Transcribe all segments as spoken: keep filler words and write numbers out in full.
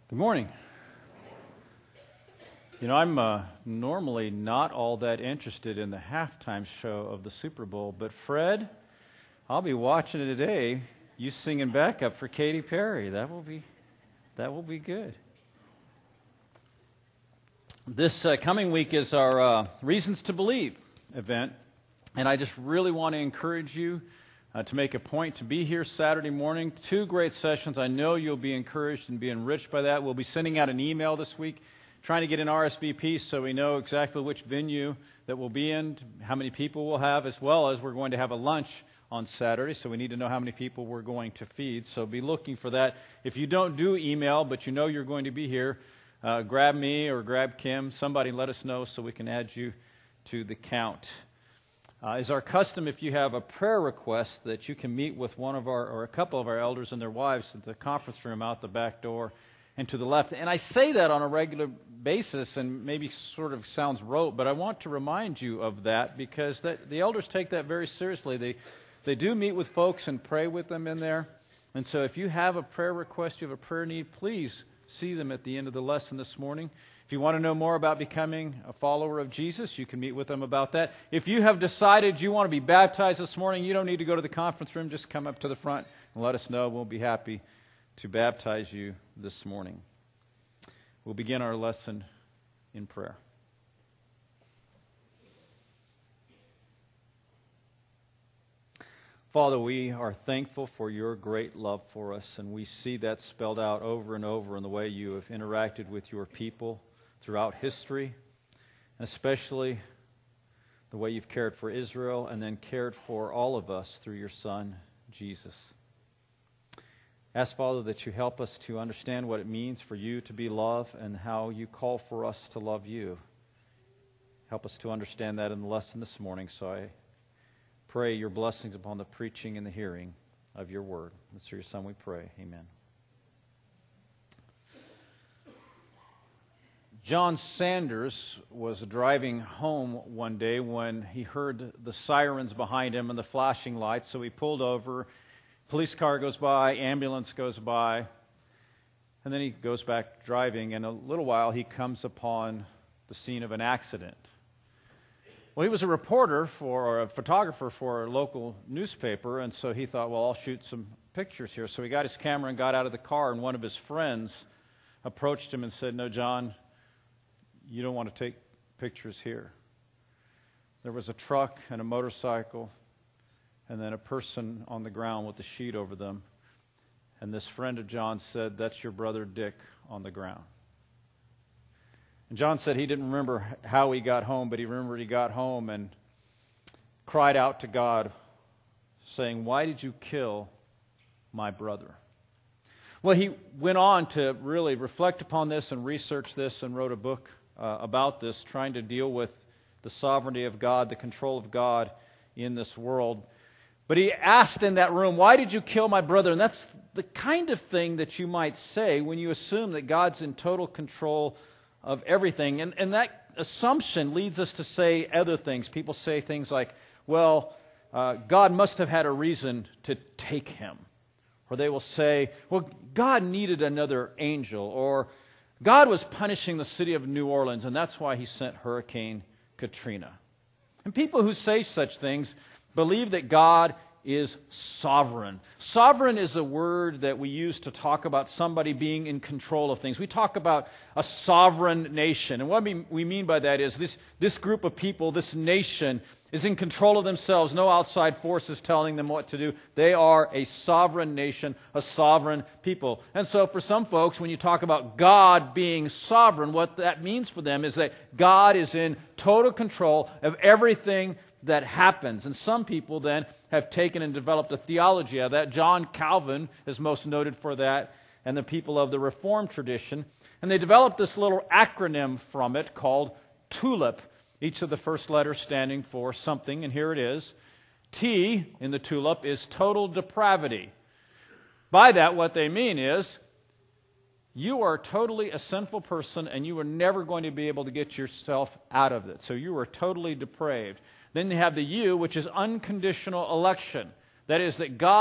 Good morning. You know, I'm uh, normally not all that interested in the halftime show of the Super Bowl, but Fred, I'll be watching it today. You singing backup for Katy Perry. That will be, that will be good. This uh, coming week is our uh, Reasons to Believe event, and I just really want to encourage you Uh, to make a point to be here Saturday morning. Two great sessions. I know you'll be encouraged and be enriched by that. We'll be sending out an email this week trying to get an R S V P so we know exactly which venue that we'll be in, how many people we'll have, as well as we're going to have a lunch on Saturday, so we need to know how many people we're going to feed. So be looking for that. If you don't do email, but you know you're going to be here, uh, grab me or grab Kim. Somebody let us know so we can add you to the count. Uh, is our custom, if you have a prayer request, that you can meet with one of our, or a couple of our elders and their wives at the conference room out the back door and to the left. And I say that on a regular basis and maybe sort of sounds rote, but I want to remind you of that because that, the elders take that very seriously. They, they do meet with folks and pray with them in there. And so if you have a prayer request, you have a prayer need, please see them at the end of the lesson this morning. If you want to know more about becoming a follower of Jesus, you can meet with them about that. If you have decided you want to be baptized this morning, you don't need to go to the conference room. Just come up to the front and let us know. We'll be happy to baptize you this morning. We'll begin our lesson in prayer. Father, we are thankful for your great love for us, and we see that spelled out over and over in the way you have interacted with your people throughout history, and especially the way you've cared for Israel and then cared for all of us through your Son, Jesus. Ask, Father, that you help us to understand what it means for you to be love and how you call for us to love you. Help us to understand that in the lesson this morning, so I pray your blessings upon the preaching and the hearing of your word. It's through your Son we pray. Amen. John Sanders was driving home one day when he heard the sirens behind him and the flashing lights, so he pulled over. Police car goes by, ambulance goes by, and then he goes back driving, and a little while he comes upon the scene of an accident. Well, he was a reporter for, or a photographer for a local newspaper, and so he thought, well, I'll shoot some pictures here. So he got his camera and got out of the car, and one of his friends approached him and said, no, John, you don't want to take pictures here. There was a truck and a motorcycle and then a person on the ground with a sheet over them. And this friend of John said, that's your brother Dick on the ground. And John said he didn't remember how he got home, but he remembered he got home and cried out to God, saying, why did you kill my brother? Well, he went on to really reflect upon this and research this and wrote a book uh, about this, trying to deal with the sovereignty of God, the control of God in this world. But he asked in that room, why did you kill my brother? And that's the kind of thing that you might say when you assume that God's in total control of everything. And, and that assumption leads us to say other things. People say things like, well, uh, God must have had a reason to take him. Or they will say, well, God needed another angel. Or God was punishing the city of New Orleans, and that's why he sent Hurricane Katrina. And people who say such things believe that God is sovereign. Sovereign is a word that we use to talk about somebody being in control of things. We talk about a sovereign nation. And what we, we mean by that is this, this group of people, this nation, is in control of themselves. No outside forces telling them what to do. They are a sovereign nation, a sovereign people. And so for some folks, when you talk about God being sovereign, what that means for them is that God is in total control of everything that happens. And some people then have taken and developed a theology of that. John Calvin is most noted for that, and the people of the Reformed tradition. And they developed this little acronym from it called TULIP, each of the first letters standing for something, and here it is. T in the TULIP is total depravity. By that, what they mean is, you are totally a sinful person, and you are never going to be able to get yourself out of it. So you are totally depraved. Then you have the U, which is unconditional election. That is that God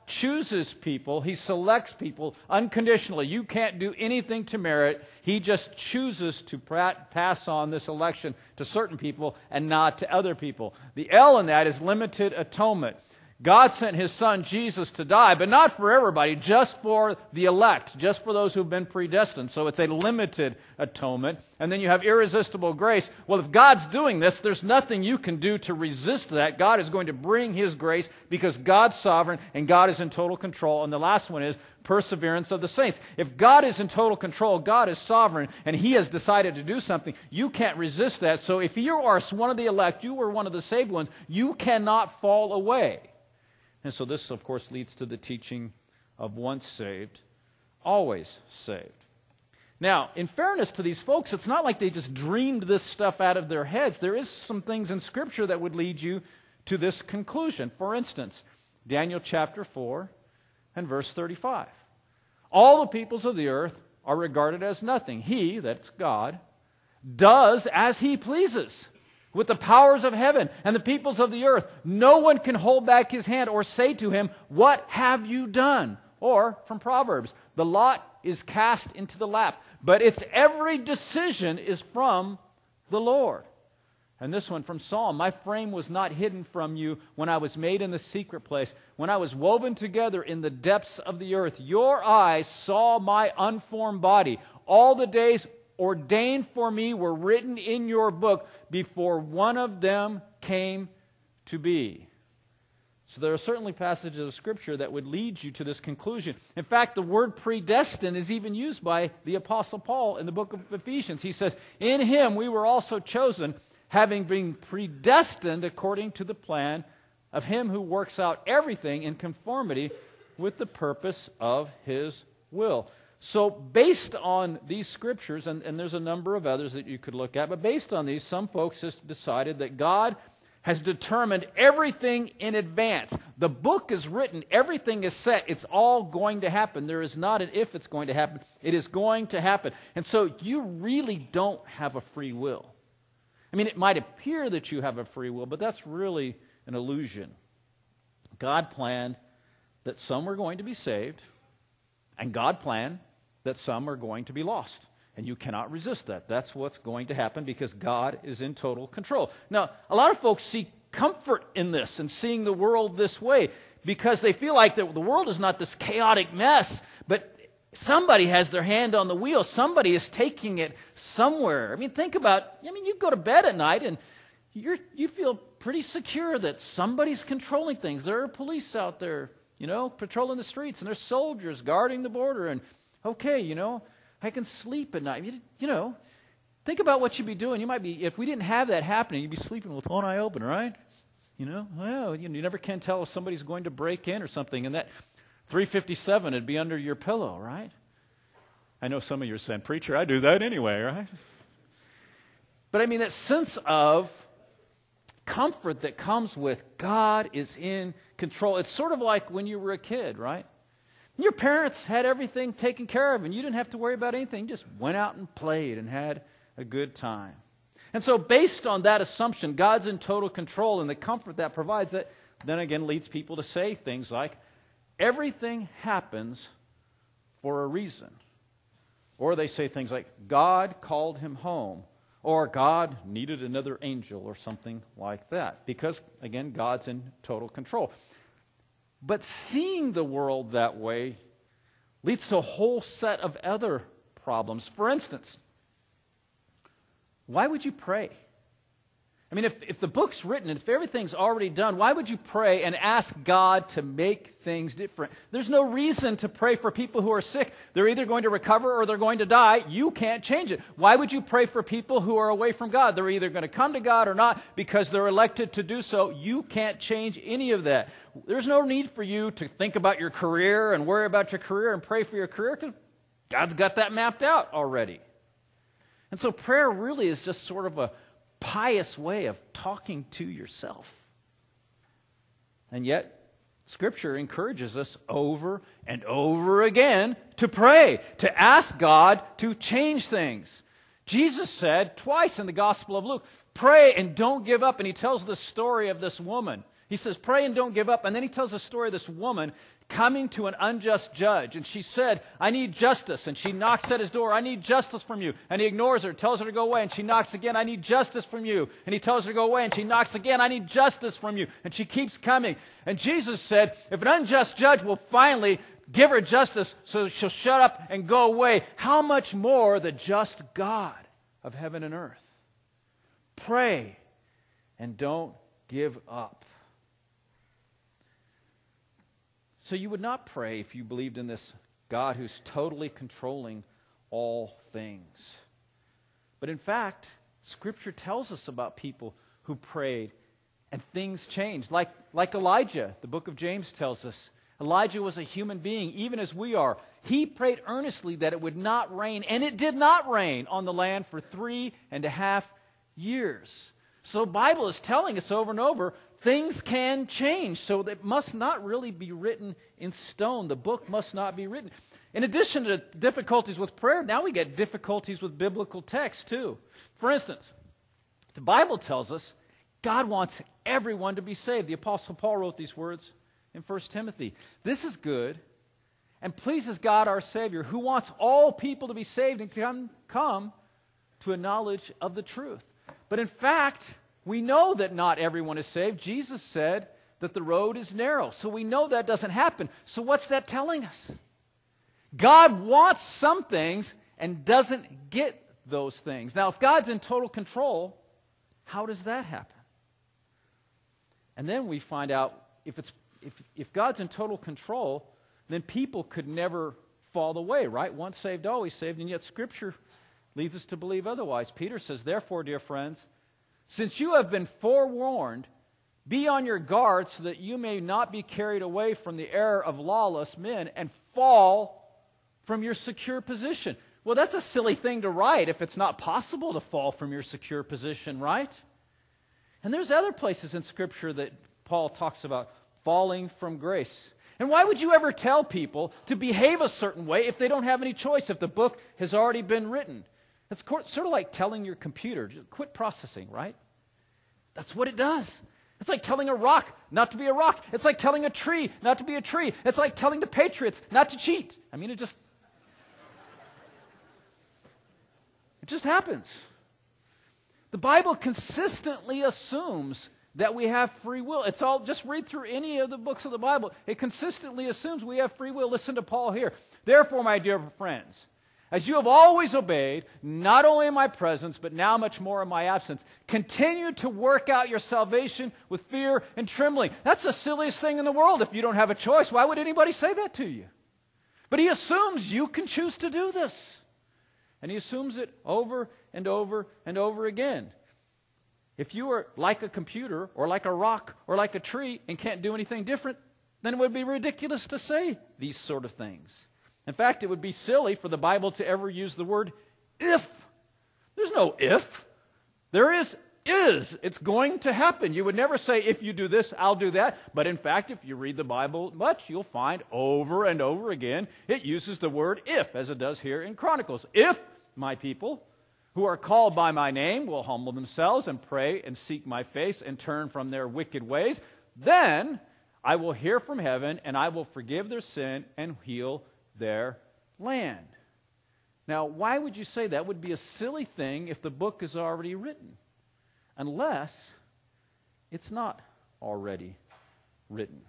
chooses people. He selects people unconditionally. You can't do anything to merit. He just chooses to pass on this election to certain people and not to other people. The L in that is limited atonement. God sent His Son, Jesus, to die, but not for everybody, just for the elect, just for those who've been predestined. So it's a limited atonement. And then you have irresistible grace. Well, if God's doing this, there's nothing you can do to resist that. God is going to bring His grace because God's sovereign and God is in total control. And the last one is perseverance of the saints. If God is in total control, God is sovereign, and He has decided to do something, you can't resist that. So if you are one of the elect, you were one of the saved ones, you cannot fall away. And so this, of course, leads to the teaching of once saved, always saved. Now, in fairness to these folks, it's not like they just dreamed this stuff out of their heads. There is some things in Scripture that would lead you to this conclusion. For instance, Daniel chapter four and verse thirty-five. All the peoples of the earth are regarded as nothing. He, that's God, does as He pleases. With the powers of heaven and the peoples of the earth, no one can hold back his hand or say to him, "What have you done?" Or, from Proverbs, the lot is cast into the lap, but its every decision is from the Lord. And this one from Psalm, "My frame was not hidden from you when I was made in the secret place, when I was woven together in the depths of the earth. Your eyes saw my unformed body. All the days ordained for me were written in your book before one of them came to be." So there are certainly passages of Scripture that would lead you to this conclusion. In fact, the word predestined is even used by the Apostle Paul in the book of Ephesians. He says, "In Him we were also chosen, having been predestined according to the plan of Him who works out everything in conformity with the purpose of His will." So based on these scriptures, and, and there's a number of others that you could look at, but based on these, some folks have decided that God has determined everything in advance. The book is written, everything is set, it's all going to happen. There is not an if it's going to happen, it is going to happen. And so you really don't have a free will. I mean, it might appear that you have a free will, but that's really an illusion. God planned that some were going to be saved, and God planned that some are going to be lost. And you cannot resist that. That's what's going to happen because God is in total control. Now, a lot of folks seek comfort in this and seeing the world this way because they feel like the, the world is not this chaotic mess, but somebody has their hand on the wheel. Somebody is taking it somewhere. I mean, think about, I mean, you go to bed at night and you're, you feel pretty secure that somebody's controlling things. There are police out there, you know, patrolling the streets, and there's soldiers guarding the border, and okay, you know, I can sleep at night. You, you know, think about what you'd be doing. You might be, if we didn't have that happening, you'd be sleeping with one eye open, right? You know, well, you, you never can tell if somebody's going to break in or something, and that three fifty-seven would be under your pillow, right? I know some of you are saying, "Preacher, I do that anyway," right? But I mean, that sense of comfort that comes with God is in control. It's sort of like when you were a kid, right? Your parents had everything taken care of, and you didn't have to worry about anything. You just went out and played and had a good time. And so based on that assumption, God's in total control, and the comfort that provides it, then again leads people to say things like, everything happens for a reason. Or they say things like, God called him home, or God needed another angel, or something like that. Because, again, God's in total control. But seeing the world that way leads to a whole set of other problems. For instance, why would you pray? I mean, if, if the book's written, and if everything's already done, why would you pray and ask God to make things different? There's no reason to pray for people who are sick. They're either going to recover or they're going to die. You can't change it. Why would you pray for people who are away from God? They're either going to come to God or not because they're elected to do so. You can't change any of that. There's no need for you to think about your career and worry about your career and pray for your career because God's got that mapped out already. And so prayer really is just sort of a pious way of talking to yourself. And yet, Scripture encourages us over and over again to pray, to ask God to change things. Jesus said twice in the Gospel of Luke, pray and don't give up. And he tells the story of this woman. He says, pray and don't give up. And then he tells the story of this woman coming to an unjust judge. And she said, I need justice. And she knocks at his door. I need justice from you. And he ignores her, tells her to go away. And she knocks again. I need justice from you. And he tells her to go away. And she knocks again. I need justice from you. And she keeps coming. And Jesus said, if an unjust judge will finally give her justice so she'll shut up and go away, how much more the just God of heaven and earth? Pray and don't give up. So you would not pray if you believed in this God who's totally controlling all things. But in fact, Scripture tells us about people who prayed and things changed. Like, like Elijah, the book of James tells us. Elijah was a human being, even as we are. He prayed earnestly that it would not rain, and it did not rain on the land for three and a half years. So the Bible is telling us over and over, things can change, so it must not really be written in stone. The book must not be written. In addition to difficulties with prayer, now we get difficulties with biblical text too. For instance, the Bible tells us God wants everyone to be saved. The Apostle Paul wrote these words in First Timothy. This is good and pleases God our Savior, who wants all people to be saved and come, come to a knowledge of the truth. But in fact, we know that not everyone is saved. Jesus said that the road is narrow. So we know that doesn't happen. So what's that telling us? God wants some things and doesn't get those things. Now, if God's in total control, how does that happen? And then we find out if it's if if God's in total control, then people could never fall away, right? Once saved, always saved. And yet Scripture leads us to believe otherwise. Peter says, therefore, dear friends, since you have been forewarned, be on your guard so that you may not be carried away from the error of lawless men and fall from your secure position. Well, that's a silly thing to write if it's not possible to fall from your secure position, right? And there's other places in Scripture that Paul talks about falling from grace. And why would you ever tell people to behave a certain way if they don't have any choice, if the book has already been written? It's sort of like telling your computer, just quit processing, right? That's what it does. It's like telling a rock not to be a rock. It's like telling a tree not to be a tree. It's like telling the Patriots not to cheat. I mean, it just... it just happens. The Bible consistently assumes that we have free will. It's all, just read through any of the books of the Bible. It consistently assumes we have free will. Listen to Paul here. Therefore, my dear friends, as you have always obeyed, not only in my presence, but now much more in my absence, continue to work out your salvation with fear and trembling. That's the silliest thing in the world. If you don't have a choice, why would anybody say that to you? But he assumes you can choose to do this. And he assumes it over and over and over again. If you are like a computer or like a rock or like a tree and can't do anything different, then it would be ridiculous to say these sort of things. In fact, it would be silly for the Bible to ever use the word if. There's no if. There is is. It's going to happen. You would never say, if you do this, I'll do that. But in fact, if you read the Bible much, you'll find over and over again it uses the word if, as it does here in Chronicles. If my people who are called by my name will humble themselves and pray and seek my face and turn from their wicked ways, then I will hear from heaven and I will forgive their sin and heal their land. Now, why would you say that? Would be a silly thing if the book is already written, unless it's not already written.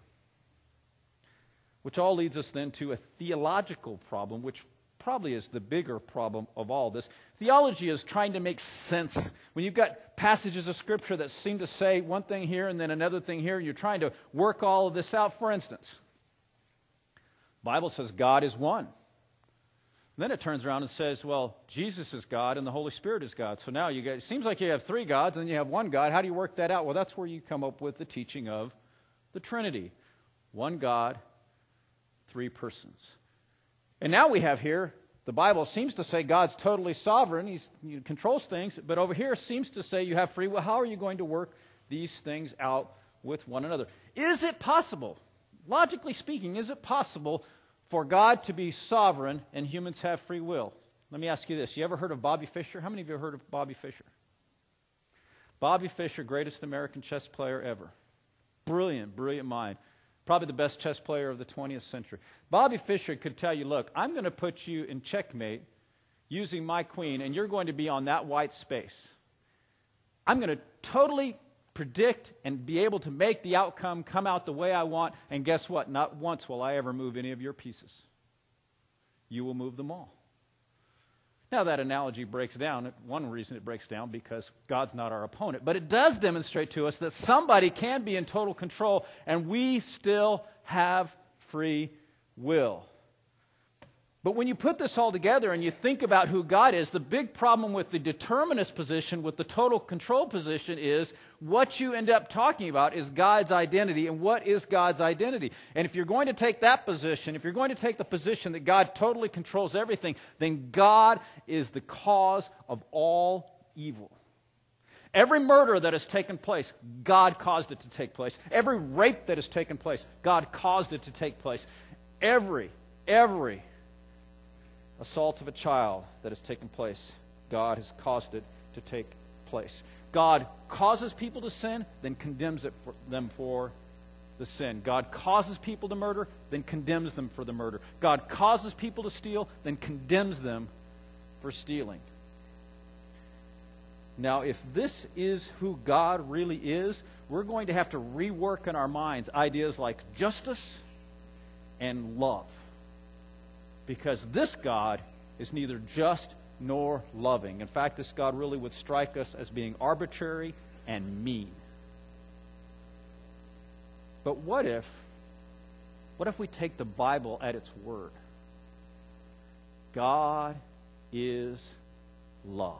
Which all leads us then to a theological problem, which probably is the bigger problem of all this. Theology is trying to make sense. When you've got passages of Scripture that seem to say one thing here and then another thing here, and you're trying to work all of this out. For instance, the Bible says God is one. And then it turns around and says, well, Jesus is God and the Holy Spirit is God. So now you get, it seems like you have three gods and then you have one God. How do you work that out? Well, that's where you come up with the teaching of the Trinity. One God, three persons. And now we have here, the Bible seems to say God's totally sovereign. He's, he controls things. But over here seems to say you have free will. How are you going to work these things out with one another? Is it possible, logically speaking, is it possible for God to be sovereign and humans have free will? Let me ask you this. You ever heard of Bobby Fischer? How many of you have heard of Bobby Fischer? Bobby Fischer, greatest American chess player ever. Brilliant, brilliant mind. probably the best chess player of the twentieth century. Bobby Fischer could tell you, look, I'm going to put you in checkmate using my queen, and you're going to be on that white space. I'm going to totally predict and be able to make the outcome come out the way I want, and guess what? Not once will I ever move any of your pieces. You will move them all. Now that analogy breaks down. One reason it breaks down because God's not our opponent. But it does demonstrate to us that somebody can be in total control and we still have free will. But when you put this all together and you think about who God is, the big problem with the determinist position, with the total control position, is what you end up talking about is God's identity. And what is God's identity? And if you're going to take that position, if you're going to take the position that God totally controls everything, then God is the cause of all evil. Every murder that has taken place, God caused it to take place. Every rape that has taken place, God caused it to take place. Every, every assault of a child that has taken place, God has caused it to take place. God causes people to sin, then condemns it for them for the sin. God causes people to murder, then condemns them for the murder. God causes people to steal, then condemns them for stealing. Now, if this is who God really is, we're going to have to rework in our minds ideas like justice and love. Because this God is neither just nor loving. In fact, this God really would strike us as being arbitrary and mean. But what if, what if we take the Bible at its word? God is love.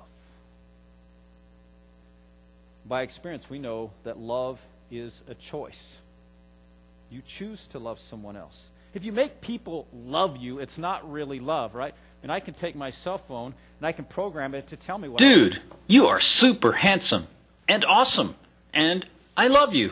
By experience, we know that love is a choice. You choose to love someone else. If you make people love you, it's not really love, right? And I can take my cell phone and I can program it to tell me what. Dude, you are super handsome and awesome, and I love you.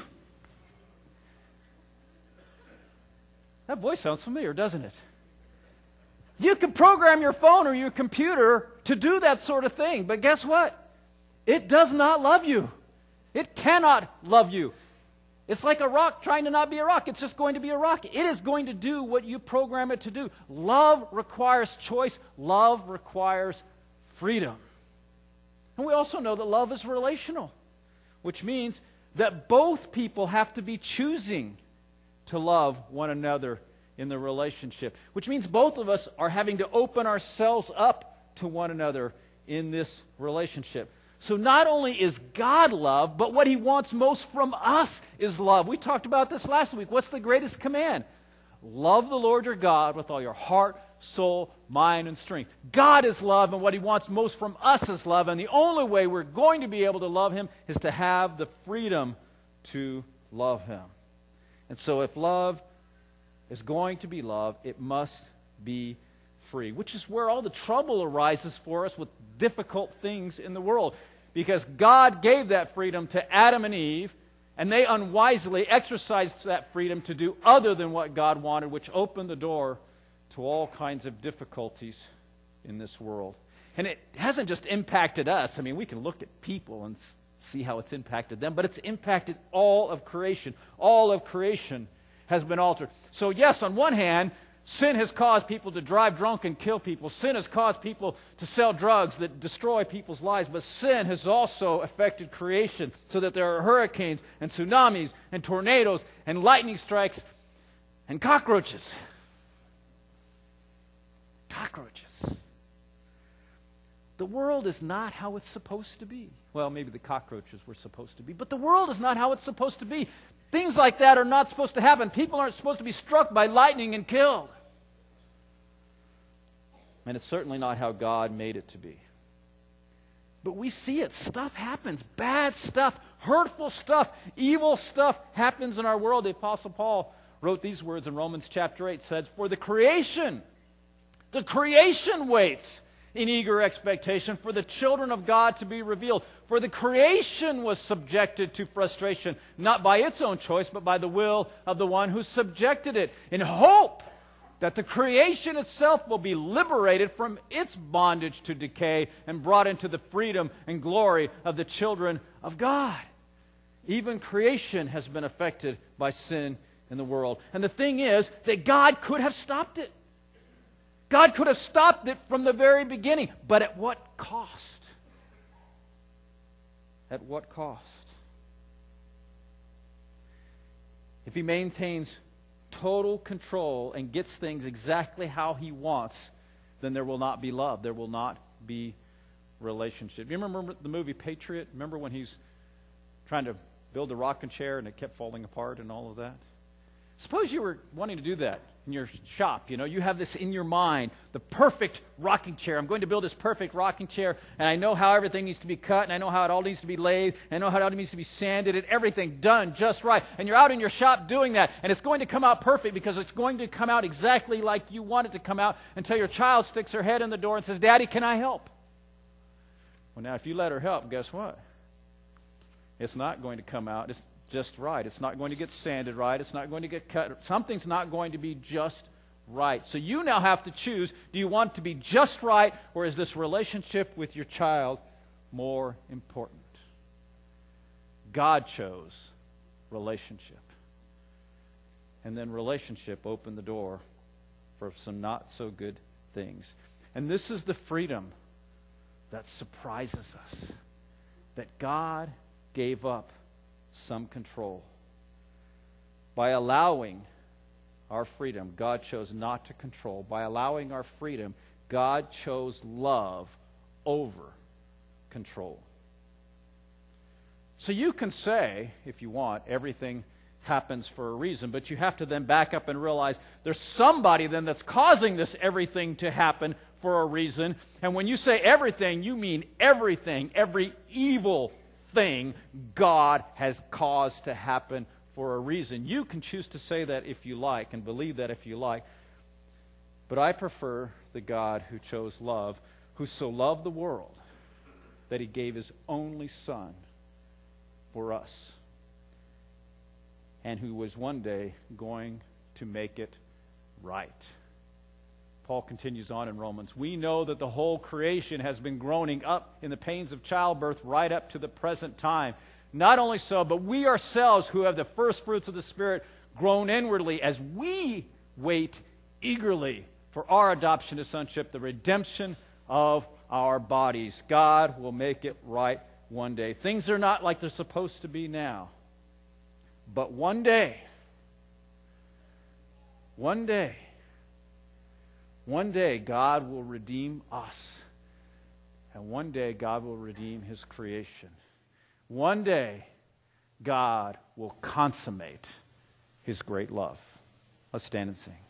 That voice sounds familiar, doesn't it? You can program your phone or your computer to do that sort of thing, but guess what? It does not love you. It cannot love you. It's like a rock trying to not be a rock. It's just going to be a rock. It is going to do what you program it to do. Love requires choice. Love requires freedom. And we also know that love is relational, which means that both people have to be choosing to love one another in the relationship, which means both of us are having to open ourselves up to one another in this relationship. So not only is God love, but what He wants most from us is love. We talked about this last week. What's the greatest command? Love the Lord your God with all your heart, soul, mind, and strength. God is love, and what He wants most from us is love. And the only way we're going to be able to love Him is to have the freedom to love Him. And so if love is going to be love, it must be free, which is where all the trouble arises for us with difficult things in the world. Because God gave that freedom to Adam and Eve, and they unwisely exercised that freedom to do other than what God wanted, which opened the door to all kinds of difficulties in this world. And it hasn't just impacted us. I mean, we can look at people and see how it's impacted them, but it's impacted all of creation. All of creation has been altered. So yes, on one hand, sin has caused people to drive drunk and kill people. Sin has caused people to sell drugs that destroy people's lives. But sin has also affected creation so that there are hurricanes and tsunamis and tornadoes and lightning strikes and cockroaches. Cockroaches. The world is not how it's supposed to be. Well, maybe the cockroaches were supposed to be, but the world is not how it's supposed to be. Things like that are not supposed to happen. People aren't supposed to be struck by lightning and killed. And it's certainly not how God made it to be. But we see it. Stuff happens. Bad stuff, hurtful stuff, evil stuff happens in our world. The Apostle Paul wrote these words in Romans chapter eight, said, "For the creation, the creation waits in eager expectation for the children of God to be revealed. For the creation was subjected to frustration, not by its own choice, but by the will of the one who subjected it, in hope that the creation itself will be liberated from its bondage to decay and brought into the freedom and glory of the children of God." Even creation has been affected by sin in the world. And the thing is that God could have stopped it. God could have stopped it from the very beginning. But at what cost? At what cost? If he maintains total control and gets things exactly how he wants, then there will not be love. There will not be relationship. You remember the movie Patriot? Remember when he's trying to build a rocking chair and it kept falling apart and all of that? Suppose you were wanting to do that in your shop. You know, you have this in your mind, the perfect rocking chair. I'm going to build this perfect rocking chair, and I know how everything needs to be cut, and I know how it all needs to be laid, and I know how it all needs to be sanded, and everything done just right. And you're out in your shop doing that, and it's going to come out perfect because it's going to come out exactly like you want it to come out until your child sticks her head in the door and says, "Daddy, can I help?" Well, now, if you let her help, guess what? It's not going to come out It's just right. It's not going to get sanded right. It's not going to get cut. Something's not going to be just right. So you now have to choose, do you want to be just right, or is this relationship with your child more important? God chose relationship. And then relationship opened the door for some not so good things. And this is the freedom that surprises us, that God gave up some control. By allowing our freedom, God chose not to control. By allowing our freedom, God chose love over control. So you can say, if you want, everything happens for a reason, but you have to then back up and realize there's somebody then that's causing this everything to happen for a reason. And when you say everything, you mean everything, every evil thing God has caused to happen for a reason. You can choose to say that if you like and believe that if you like. But I prefer the God who chose love, who so loved the world that he gave his only Son for us, and who was one day going to make it right. Paul continues on in Romans. We know that the whole creation has been groaning up in the pains of childbirth right up to the present time. Not only so, but we ourselves who have the first fruits of the Spirit groan inwardly as we wait eagerly for our adoption to sonship, the redemption of our bodies. God will make it right one day. Things are not like they're supposed to be now. But one day, one day, One day, God will redeem us. And one day, God will redeem his creation. One day, God will consummate his great love. Let's stand and sing.